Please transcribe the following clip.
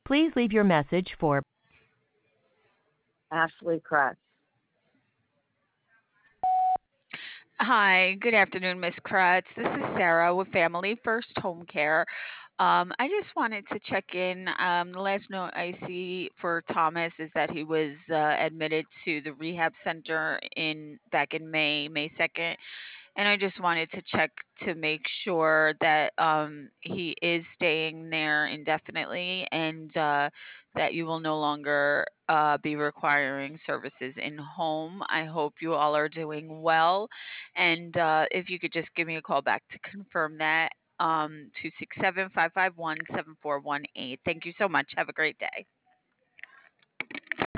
Please leave your message for Ashley Kratz. Hi, good afternoon, Miss Kratz. This is Sarah with Family First Home Care. I just wanted to check in. The last note I see for Thomas is that he was admitted to the rehab center in back in May 2nd, and I just wanted to check to make sure that he is staying there indefinitely and that you will no longer be requiring services in home. I hope you all are doing well. And if you could just give me a call back to confirm that, 267 551 7418. Thank you so much. Have a great day.